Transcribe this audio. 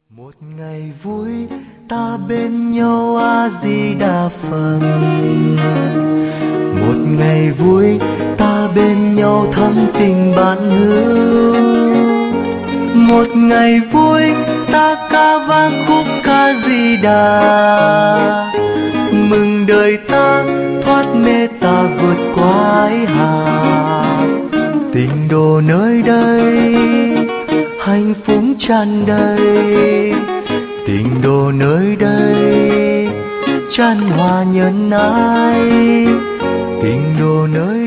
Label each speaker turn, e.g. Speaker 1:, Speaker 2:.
Speaker 1: Một ngày vui ta bên nhau A Di Đà Phật. Một ngày vui ta bên nhau thắm tình bạn hữu. Một ngày vui ta ca vang khúc ca Di Đà. Mừng đời ta thoát mê ta vượt qua ái hà. Tình đồ nơi đây hạnh phúc tràn đầy. Tình đồ nơi đây chan hòa nhân ái. Tình đồ nơi